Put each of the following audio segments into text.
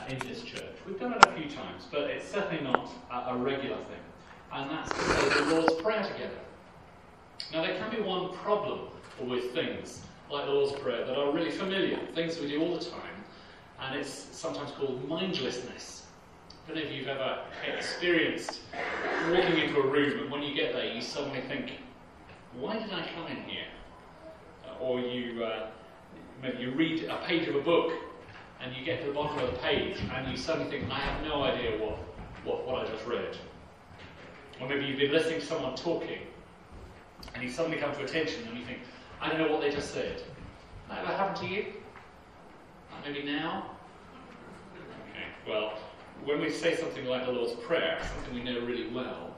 in this church. We've done it a few times, but it's certainly not a regular thing. And that's to say the Lord's Prayer together. Now, there can be one problem with things like the Lord's Prayer that are really familiar, things we do all the time, and it's sometimes called mindlessness. I don't know if you've ever experienced walking into a room and when you get there you suddenly think, why did I come in here? Or maybe you read a page of a book and you get to the bottom of the page and you suddenly think, I have no idea what I just read. Or maybe you've been listening to someone talking and you suddenly come to attention and you think, I don't know what they just said. That ever happened to you? Maybe now? Okay, well, when we say something like the Lord's Prayer, something we know really well,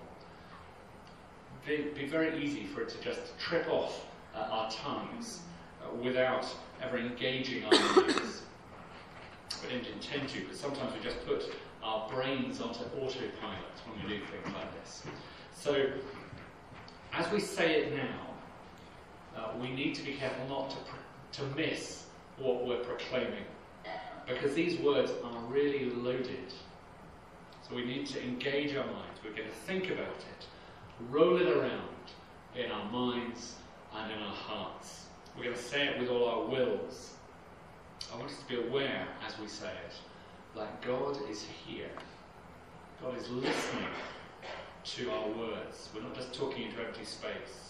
it'd be very easy for it to just trip off our tongues without ever engaging our minds. We don't intend to, but sometimes we just put our brains onto autopilot when we do things like this. So, as we say it now, we need to be careful not to miss what we're proclaiming, because these words are really loaded. So we need to engage our minds. We're going to think about it, roll it around in our minds and in our hearts. We're going to say it with all our wills. I want us to be aware as we say it that God is here. God is listening to our words. We're not just talking into empty space.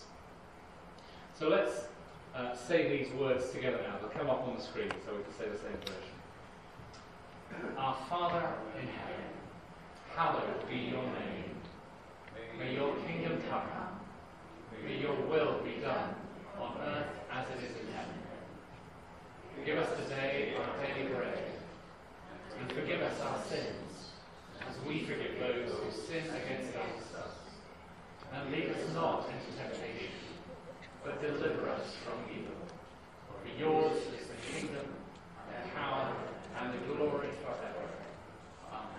So let's say these words together now. They'll come up on the screen so we can say the same version. Our Father in heaven, hallowed be your name. May your kingdom come. May your will be done on earth as it is in heaven. Give us today our daily bread, and forgive us our sins, as we forgive those who sin against us. And lead us not into temptation, but deliver us from evil. For yours is the kingdom, the power, and the glory forever. Amen.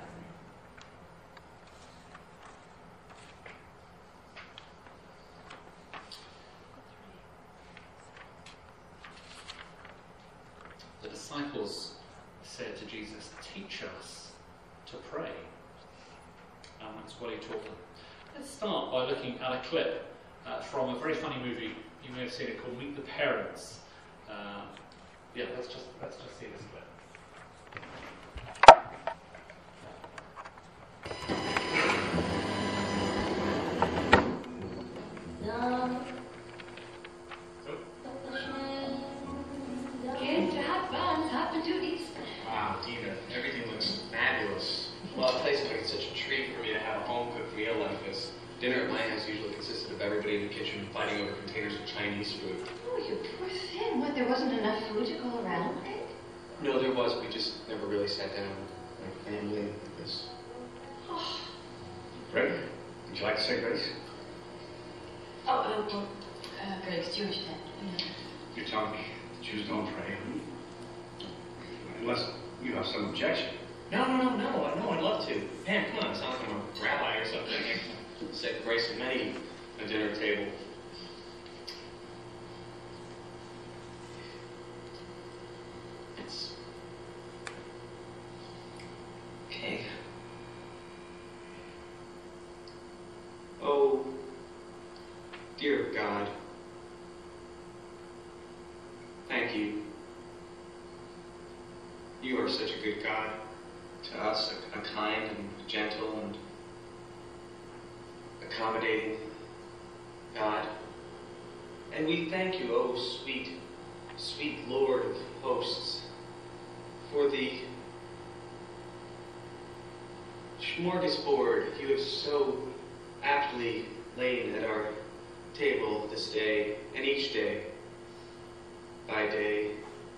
The disciples said to Jesus, teach us to pray. And that's what he taught them. Let's start by looking at a clip from a very funny movie. You may have seen it, called Meet the Parents. Let's just see this clip. Kids, have fun, have the duties. Wow, Dina, everything looks fabulous. Well, I'll tell you something, it's such a treat for me to have a home-cooked meal like this. Dinner at my house usually consisted of everybody in the kitchen fighting over containers of Chinese food. Oh, you poor thing. What, there wasn't enough food to go around? No, there was. We just never really sat down like family like this. Oh. Greg, would you like to say grace? Greg's Jewish then. You tell me the Jews don't pray. Unless you have some objection. No, I'd love to. Man, come on, it's not like I'm a rabbi or something. I said grace at many a dinner table. It's okay. Oh, dear God, thank you. You are such a good God to us, a kind and gentle and accommodating God. And we thank you, oh sweet, sweet Lord of hosts, for the smorgasbord you have so aptly laid at our table this day and each day by day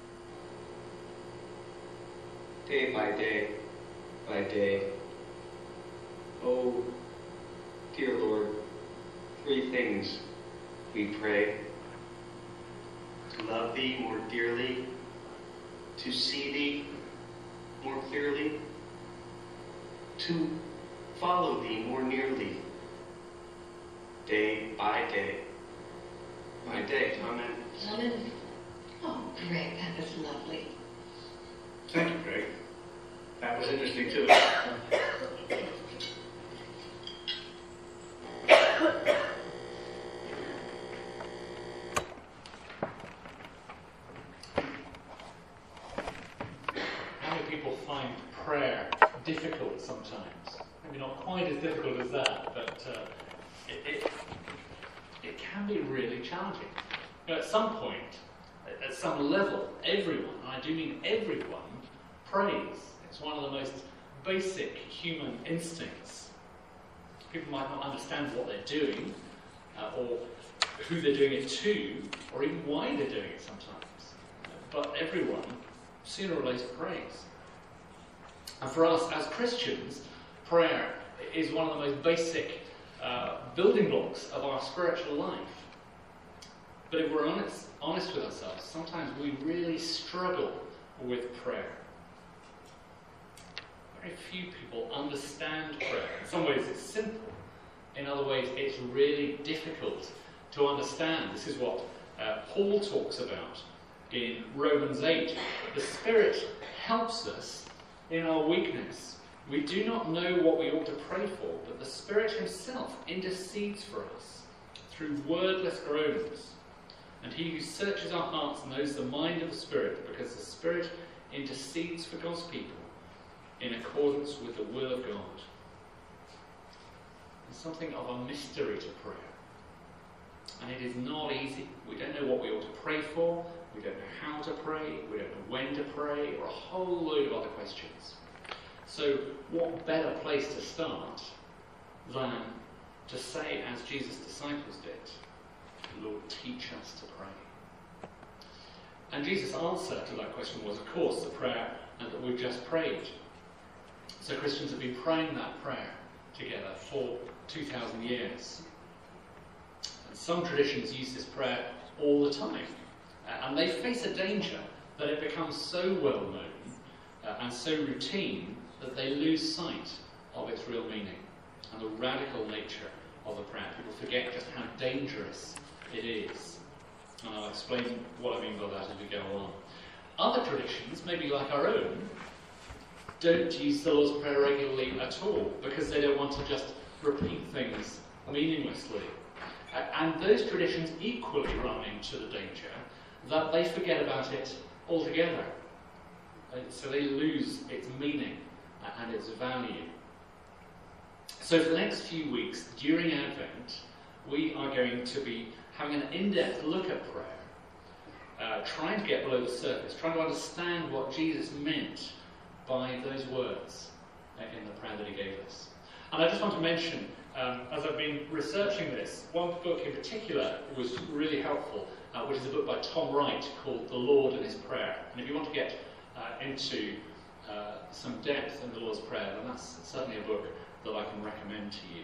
by day by day. Oh, dear Lord, three things we pray: to love thee more dearly, to see thee more clearly, to follow thee more nearly, day by day by day. Amen. Amen. Oh, Greg, that was lovely. Thank you, Greg. That was interesting too. How many people find prayer difficult sometimes? Maybe not quite as difficult as that, but it can be really challenging. You know, at some point, at some level, everyone, and I do mean everyone, prays. It's one of the most basic human instincts. People might not understand what they're doing, or who they're doing it to, or even why they're doing it sometimes. But everyone, sooner or later, prays. And for us as Christians, prayer is one of the most basic building blocks of our spiritual life. But if we're honest with ourselves, sometimes we really struggle with prayer. Very few people understand prayer. In some ways it's simple. In other ways it's really difficult to understand. This is what Paul talks about in Romans 8. The Spirit helps us in our weakness. We do not know what we ought to pray for, but the Spirit himself intercedes for us through wordless groans. And he who searches our hearts knows the mind of the Spirit, because the Spirit intercedes for God's people in accordance with the will of God. There's something of a mystery to prayer. And it is not easy. We don't know what we ought to pray for, we don't know how to pray, we don't know when to pray, or a whole load of other questions. So what better place to start than to say, as Jesus' disciples did, Lord, teach us to pray. And Jesus' answer to that question was, of course, the prayer that we've just prayed. So Christians have been praying that prayer together for 2,000 years. And some traditions use this prayer all the time. And they face a danger that it becomes so well known and so routine that they lose sight of its real meaning and the radical nature of the prayer. People forget just how dangerous it is. And I'll explain what I mean by that as we go on. Other traditions, maybe like our own, don't use the Lord's Prayer regularly at all because they don't want to just repeat things meaninglessly. And those traditions equally run into the danger that they forget about it altogether. So they lose its meaning and its value. So for the next few weeks, during Advent, we are going to be having an in-depth look at prayer, trying to get below the surface, trying to understand what Jesus meant by those words in the prayer that he gave us. And I just want to mention, as I've been researching this, one book in particular was really helpful, which is a book by Tom Wright called The Lord and His Prayer. And if you want to get into some depth in the Lord's Prayer, then that's certainly a book that I can recommend to you.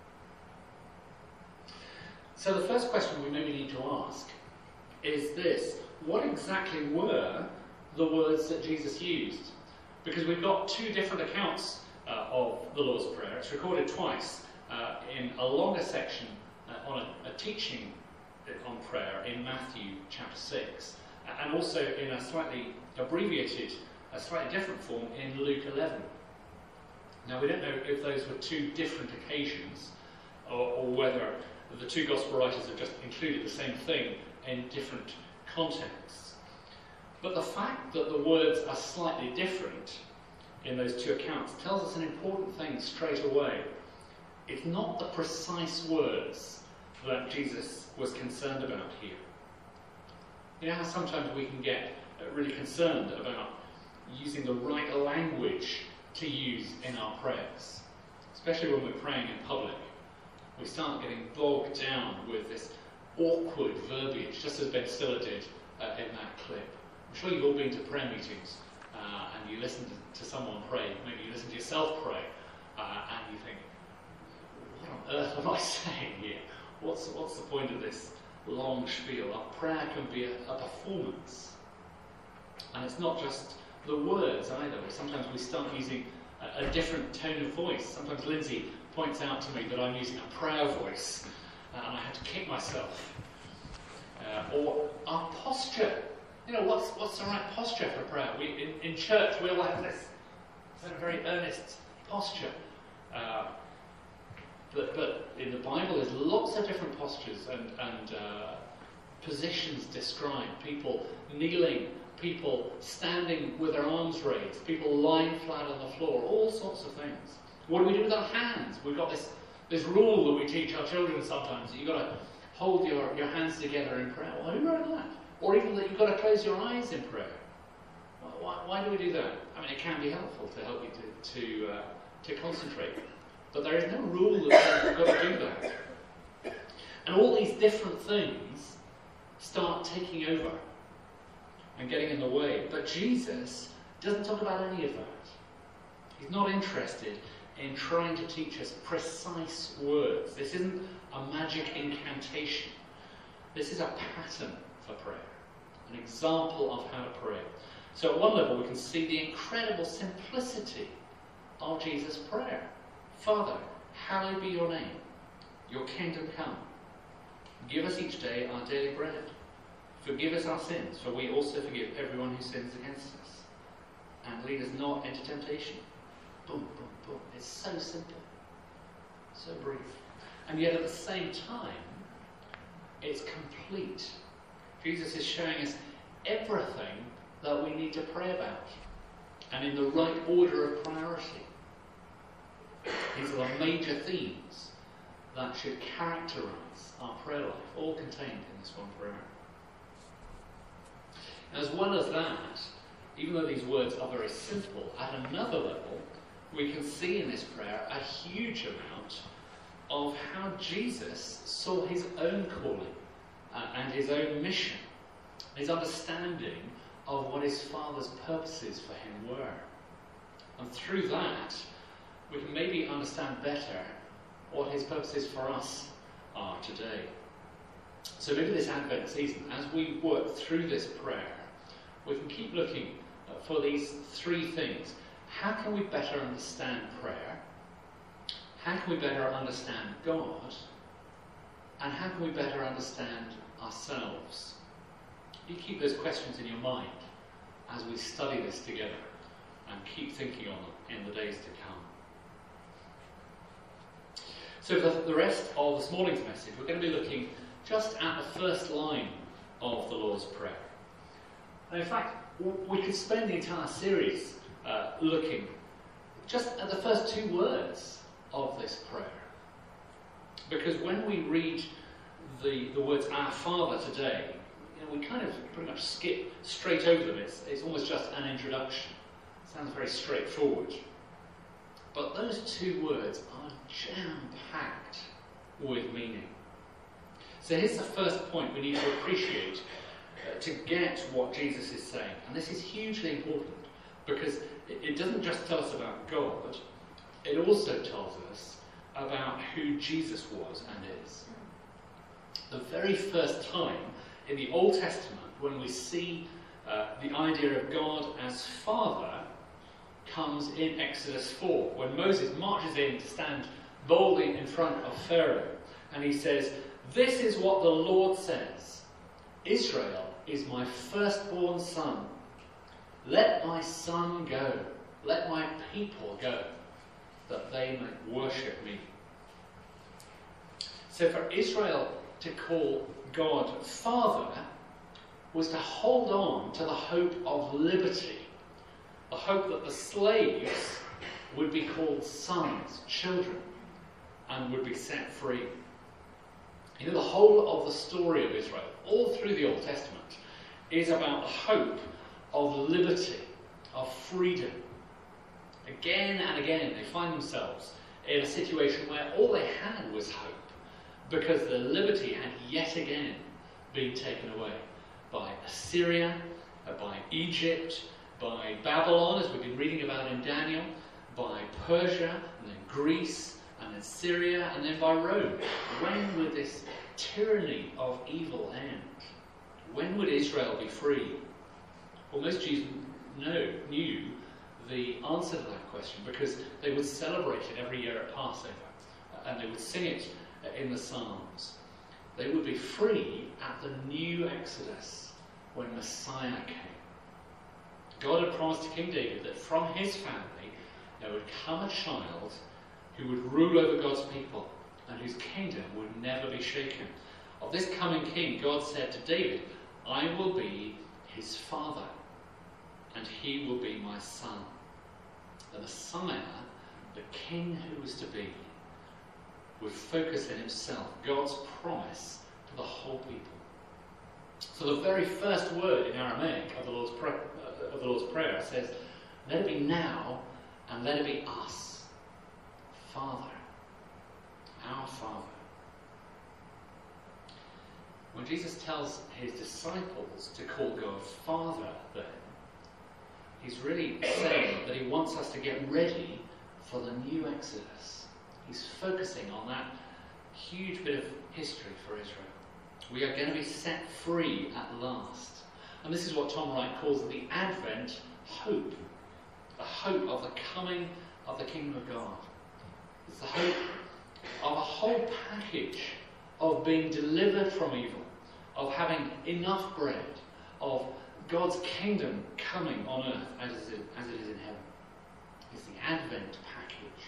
So the first question we maybe need to ask is this: what exactly were the words that Jesus used? Because we've got two different accounts of the Lord's Prayer. It's recorded twice in a longer section on a teaching on prayer in Matthew chapter 6, and also in a slightly abbreviated, a slightly different form in Luke 11. Now we don't know if those were two different occasions or whether the two gospel writers have just included the same thing in different contexts. But the fact that the words are slightly different in those two accounts tells us an important thing straight away. It's not the precise words that Jesus was concerned about here. You know how sometimes we can get really concerned about using the right language to use in our prayers, especially when we're praying in public. We start getting bogged down with this awkward verbiage, just as Ben Stiller did in that clip. I'm sure you've all been to prayer meetings and you listen to someone pray, maybe you listen to yourself pray, and you think, what on earth am I saying here? What's the point of this long spiel? Our prayer can be a performance. And it's not just the words either. Sometimes we start using a different tone of voice. Sometimes Lindsay points out to me that I'm using a prayer voice, and I have to kick myself. Or our posture. You know, what's the right posture for prayer? In church we all have this sort of very earnest posture. But in the Bible, there's lots of different postures and positions described. People kneeling, people standing with their arms raised, people lying flat on the floor, all sorts of things. What do we do with our hands? We've got this rule that we teach our children sometimes, that you've got to hold your hands together in prayer. Why do we write that? Or even that you've got to close your eyes in prayer. Why do we do that? I mean, it can be helpful to help you to concentrate. But there is no rule that says you've got to do that. And all these different things start taking over and getting in the way. But Jesus doesn't talk about any of that. He's not interested in trying to teach us precise words. This isn't a magic incantation. This is a pattern for prayer, an example of how to pray. So at one level we can see the incredible simplicity of Jesus' prayer. Father, hallowed be your name. Your kingdom come. Give us each day our daily bread. Forgive us our sins, for we also forgive everyone who sins against us. And lead us not into temptation. Boom, boom, boom. It's so simple. So brief. And yet at the same time, it's complete. Jesus is showing us everything that we need to pray about. And in the right order of priority. These are the major themes that should characterize our prayer life, all contained in this one prayer. As well as that, even though these words are very simple, at another level, we can see in this prayer a huge amount of how Jesus saw his own calling and his own mission, his understanding of what his Father's purposes for him were. And through that, we can maybe understand better what his purposes for us are today. So maybe this Advent season, as we work through this prayer, we can keep looking for these three things. How can we better understand prayer? How can we better understand God? And how can we better understand ourselves? You keep those questions in your mind as we study this together and keep thinking on them in the days to come. So for the rest of this morning's message, we're going to be looking just at the first line of the Lord's Prayer. And in fact, we could spend the entire series looking just at the first two words of this prayer. Because when we read the words Our Father today, we kind of pretty much skip straight over them. It's almost just an introduction. It sounds very straightforward. But those two words are jam-packed with meaning. So here's the first point we need to appreciate to get what Jesus is saying. And this is hugely important because it doesn't just tell us about God, it also tells us about who Jesus was and is. The very first time in the Old Testament when we see the idea of God as Father comes in Exodus 4, when Moses marches in to stand boldly in front of Pharaoh, and he says, "This is what the Lord says, Israel is my firstborn son. Let my son go, let my people go, that they may worship me." So for Israel to call God Father was to hold on to the hope of liberty, the hope that the slaves would be called sons, children, and would be set free. You know, the whole of the story of Israel, all through the Old Testament, is about the hope of liberty, of freedom. Again and again, they find themselves in a situation where all they had was hope, because their liberty had yet again been taken away by Assyria, by Egypt, by Babylon, as we've been reading about in Daniel, by Persia, and then Greece, and then Syria, and then by Rome. When would this tyranny of evil end? When would Israel be free? Well, most Jews knew the answer to that question because they would celebrate it every year at Passover, and they would sing it in the Psalms. They would be free at the new Exodus when Messiah came. God had promised to King David that from his family there would come a child who would rule over God's people and whose kingdom would never be shaken. Of this coming king, God said to David, I will be his father, and he will be my son. The Messiah, the king who was to be, would focus in himself God's promise to the whole people. So the very first word in Aramaic of the Lord's Prayer says, let it be now and let it be us. Father. Our Father. When Jesus tells his disciples to call God Father, then, he's really saying that he wants us to get ready for the new Exodus. He's focusing on that huge bit of history for Israel. We are going to be set free at last. And this is what Tom Wright calls the Advent hope. The hope of the coming of the kingdom of God. It's the hope of a whole package of being delivered from evil, of having enough bread, of God's kingdom coming on earth as it is in heaven. It's the Advent package.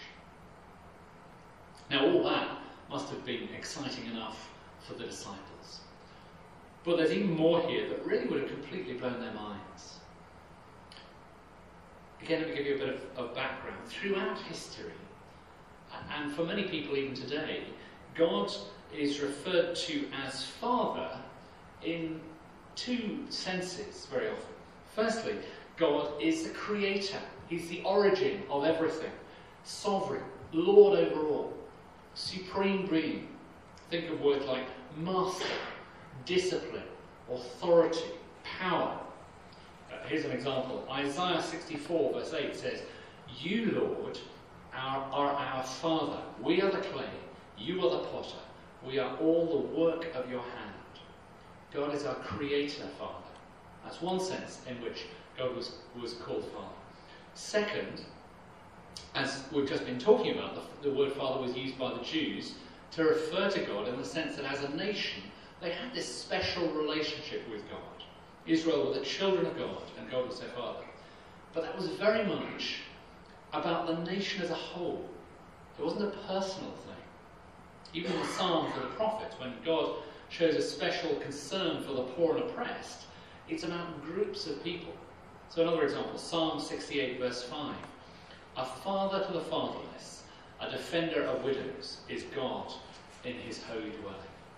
Now all that must have been exciting enough for the disciples. But there's even more here that really would have completely blown their minds. Again, let me give you a bit of background. Throughout history, and for many people even today, God is referred to as Father in two senses very often. Firstly, God is the creator. He's the origin of everything. Sovereign, Lord over all, supreme being. Think of words like master, discipline, authority, power. Here's an example. Isaiah 64 verse 8 says, you, Lord, are our Father. We are the clay. You are the potter. We are all the work of your hand. God is our creator Father. That's one sense in which God was called Father. Second, as we've just been talking about, the word Father was used by the Jews to refer to God in the sense that as a nation, they had this special relationship with God. Israel were the children of God, and God was their Father. But that was very much about the nation as a whole. It wasn't a personal thing. Even in the Psalm for the prophet, when God shows a special concern for the poor and oppressed, it's about groups of people. So another example, Psalm 68 verse 5. A father to the fatherless, a defender of widows, is God in his holy dwelling.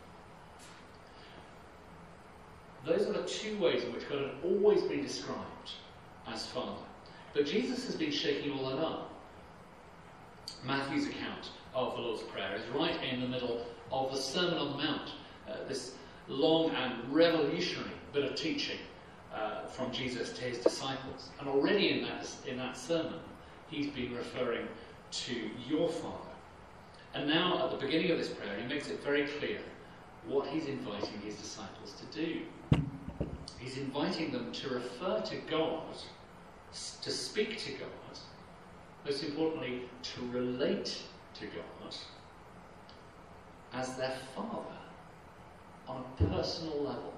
Those are the two ways in which God had always been described as Father. But Jesus has been shaking all that up. Matthew's account of the Lord's Prayer is right in the middle of the Sermon on the Mount, this long and revolutionary bit of teaching from Jesus to his disciples. And already in that sermon, he's been referring to your Father. And now, at the beginning of this prayer, he makes it very clear what he's inviting his disciples to do. He's inviting them to refer to God, to speak to God, most importantly, to relate to God as their Father on a personal level.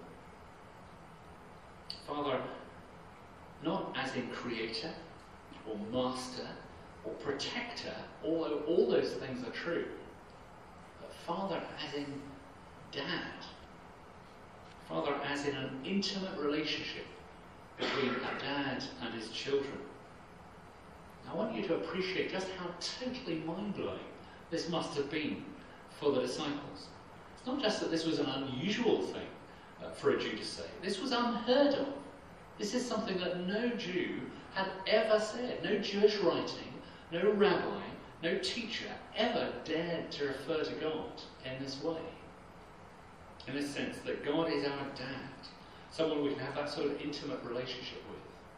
Father, not as in creator or master or protector, although all those things are true, but Father as in dad. Father as in an intimate relationship between a dad and his children. I want you to appreciate just how totally mind-blowing this must have been for the disciples. It's not just that this was an unusual thing for a Jew to say. This was unheard of. This is something that no Jew had ever said. No Jewish writing, no rabbi, no teacher ever dared to refer to God in this way. In this sense, that God is our dad, someone we can have that sort of intimate relationship with.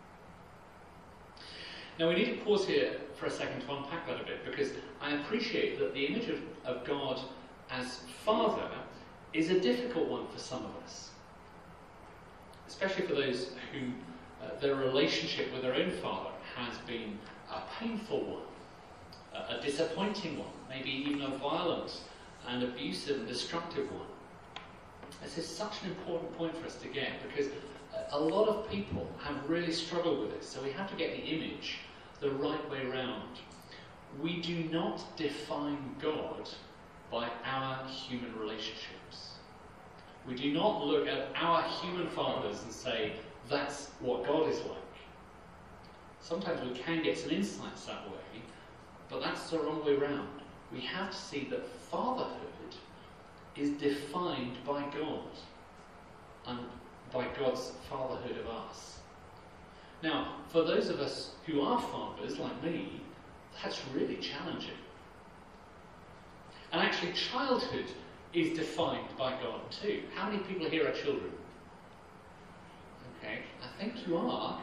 Now we need to pause here for a second to unpack that a bit, because I appreciate that the image of God as Father is a difficult one for some of us. Especially for those who their relationship with their own father has been a painful one, a disappointing one, maybe even a violent and abusive and destructive one. This is such an important point for us to get, because a lot of people have really struggled with this, so we have to get the image the right way round. we do not define God by our human relationships. We do not look at our human fathers and say, that's what God is like. Sometimes we can get some insights that way, but that's the wrong way round. We have to see that fatherhood is defined by God and by God's fatherhood of us. Now, for those of us who are fathers, like me, that's really challenging. And actually, childhood is defined by God too. How many people here are children? Okay, I think you are.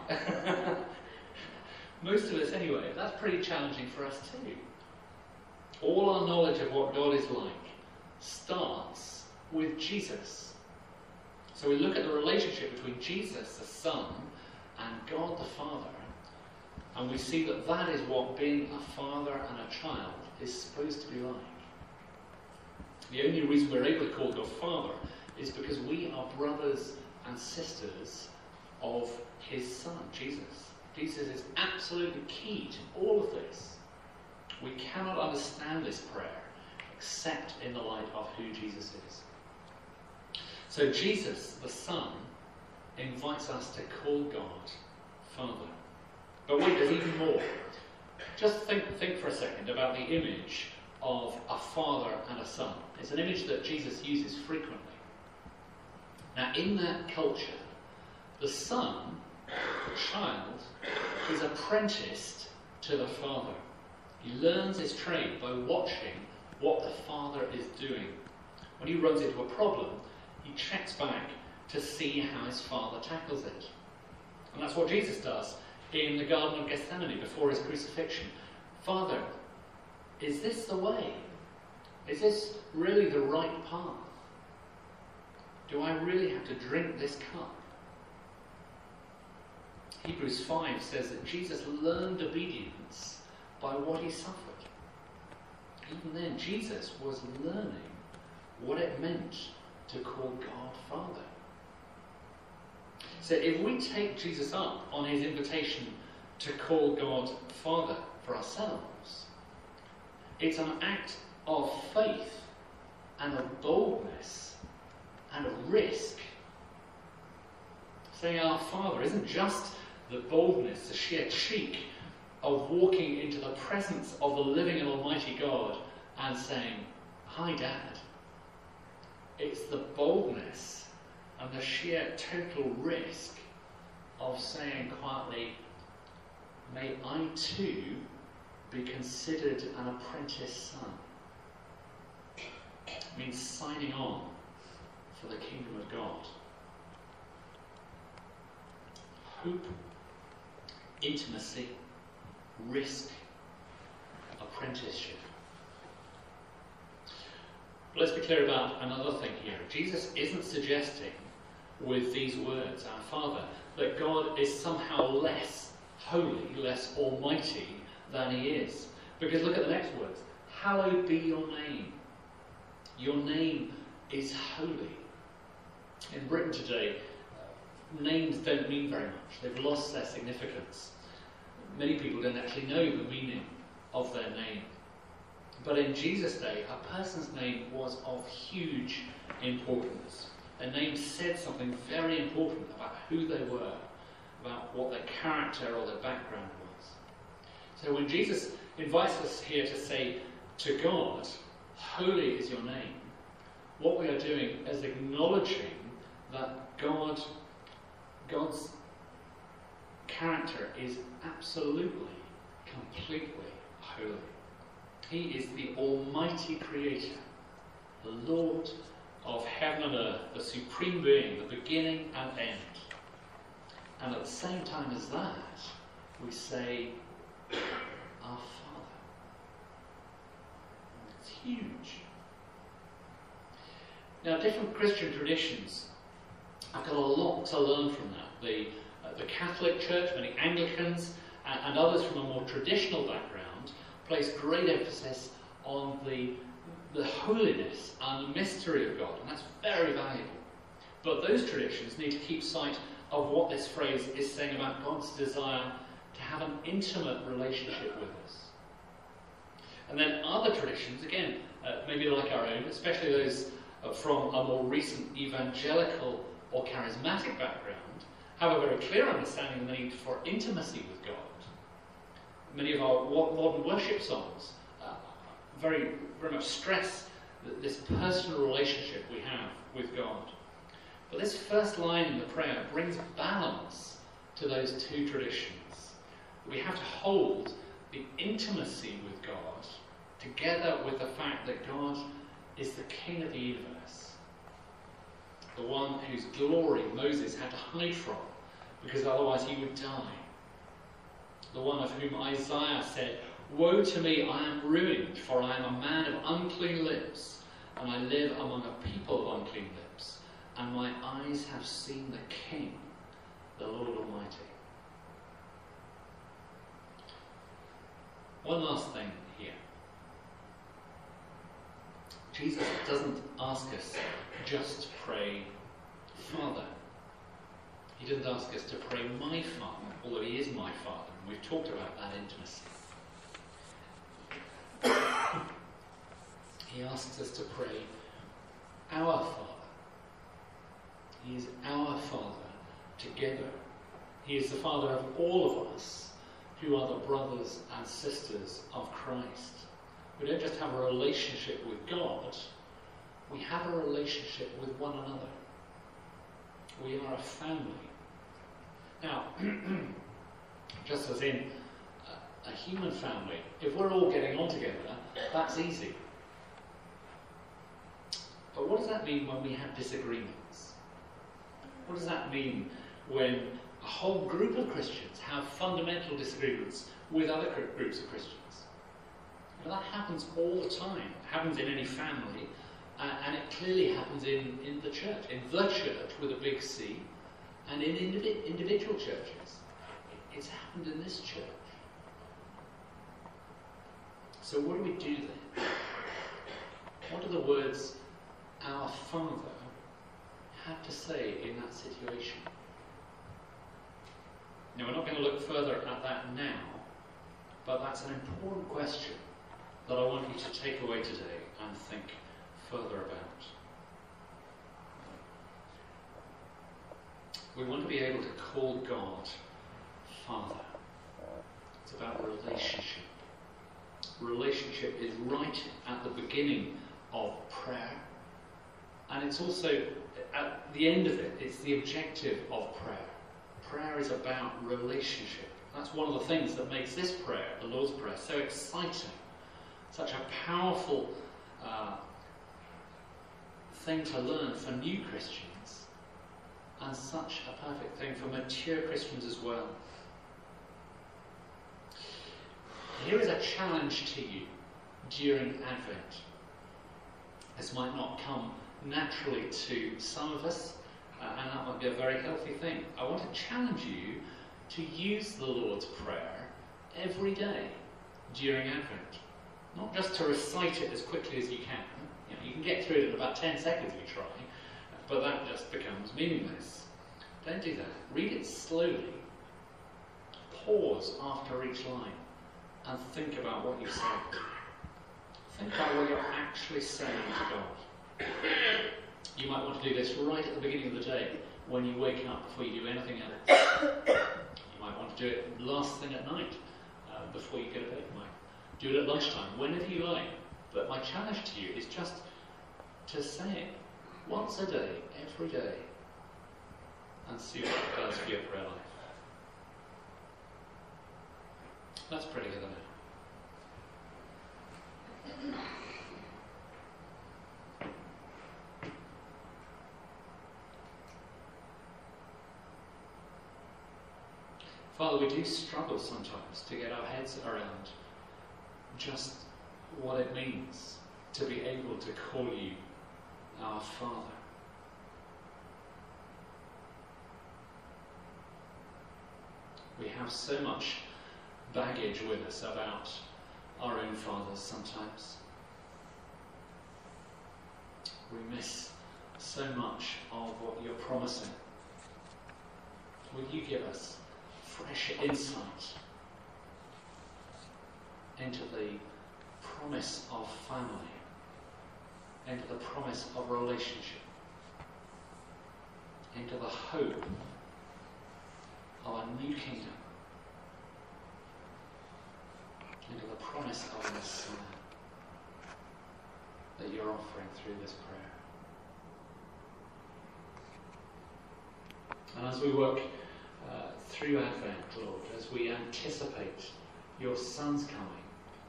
Most of us anyway. That's pretty challenging for us too. All our knowledge of what God is like starts with Jesus. So we look at the relationship between Jesus, the Son, and God the Father, and we see that that is what being a father and a child is supposed to be like. The only reason we're able to call God Father is because we are brothers and sisters of his Son, Jesus. Jesus is absolutely key to all of this. We cannot understand this prayer except in the light of who Jesus is. So Jesus, the Son, invites us to call God Father. But wait, there's even more. Just think for a second about the image of a father and a son. It's an image that Jesus uses frequently. Now, in that culture, the son, the child, is apprenticed to the father. He learns his trade by watching what the father is doing. When he runs into a problem, he checks back to see how his father tackles it. And that's what Jesus does in the Garden of Gethsemane before his crucifixion. Father, is this the way? Is this really the right path? Do I really have to drink this cup? Hebrews 5 says that Jesus learned obedience by what he suffered. Even then, Jesus was learning what it meant to call God Father. So if we take Jesus up on his invitation to call God Father for ourselves, it's an act of faith and of boldness and of risk. Saying our Father isn't just the boldness, the sheer cheek of walking into the presence of the living and almighty God and saying, "Hi, Dad." It's the boldness and the sheer total risk of saying quietly, "May I too be considered an apprentice son." It means signing on for the kingdom of God. Hope, intimacy, risk, apprenticeship. But let's be clear about another thing here. Jesus isn't suggesting with these words, our Father, that God is somehow less holy, less almighty than he is. Because look at the next words. Hallowed be your name. Your name is holy. In Britain today, names don't mean very much. They've lost their significance. Many people don't actually know the meaning of their name. But in Jesus' day, a person's name was of huge importance. Their name said something very important about who they were, about what their character or their background was. So when Jesus invites us here to say to God, "Holy is your name," what we are doing is acknowledging that God's character is absolutely, completely holy. He is the almighty creator, the Lord of heaven and earth, the supreme being, the beginning and end. And at the same time as that, we say, "Our Father." It's huge. Now, different Christian traditions have got a lot to learn from that. The Catholic Church, many Anglicans, and others from a more traditional background place great emphasis on the holiness and the mystery of God, and that's very valuable. But those traditions need to keep sight of what this phrase is saying about God's desire to have an intimate relationship with us. traditions, again, maybe like our own, especially those from a more recent evangelical or charismatic background, have a very clear understanding of the need for intimacy with God. Many of our modern worship songs very much stress this personal relationship we have with God. But this first line in the prayer brings balance to those two traditions. We have to hold the intimacy with God together with the fact that God is the King of the universe, the one whose glory Moses had to hide from because otherwise he would die, the one of whom Isaiah said, "Woe to me, I am ruined, for I am a man of unclean lips, and I live among a people of unclean lips, and my eyes have seen the King, the Lord Almighty." One last thing here. Jesus doesn't ask us just to pray, Father. He didn't ask us to pray, my Father, although he is my Father, and we've talked about that intimacy. He asks us to pray, our Father. He is our Father together. He is the Father of all of us who are the brothers and sisters of Christ. We don't just have a relationship with God, we have a relationship with one another. We are a family. Now, just as in a human family, if we're all getting on together, that's easy. But what does that mean when we have disagreements? What does that mean when a whole group of Christians have fundamental disagreements with other groups of Christians? Well, that happens all the time. It happens in any family, and it clearly happens in the church. In the church with a big C, and in individual churches. It's happened in this church. So what do we do then? What do the words, our Father, have to say in that situation? Now, we're not going to look further at that now, but that's an important question that I want you to take away today and think further about. We want to be able to call God Father. It's about relationship. Relationship is right at the beginning of prayer, and it's also at the end of it. It's the objective of prayer. Prayer is about relationship. That's one of the things that makes this prayer, the Lord's Prayer, so exciting. Such a powerful thing to learn for new Christians, and such a perfect thing for mature Christians as well. Here is a challenge to you during Advent. This might not come naturally to some of us, and that might be a very healthy thing. I want to challenge you to use the Lord's Prayer every day during Advent. Not just to recite it as quickly as you can. You can get through it in about 10 seconds if you try, but that just becomes meaningless. Don't do that. Read it slowly. Pause after each line and think about what you said. Think about what you're actually saying to God. You might want to do this right at the beginning of the day when you wake up before you do anything else. You might want to do it last thing at night before you go to bed. You might do it at lunchtime, whenever you like. But my challenge to you is just to say it once a day, every day, and see what it does for your prayer life. Let's pray together now. Father, we do struggle sometimes to get our heads around just what it means to be able to call you our Father. We have so much baggage with us about our own fathers sometimes. We miss so much of what you're promising. Will you give us fresh insight into the promise of family, into the promise of relationship, into the hope of a new kingdom, into the promise of a Messiah that you're offering through this prayer. And as we work through Advent, Lord, as we anticipate your Son's coming,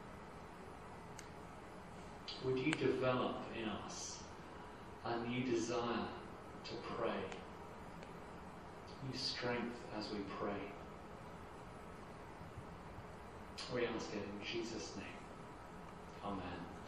would you develop in us a new desire to pray, new strength as we pray. We ask it in Jesus' name. Amen.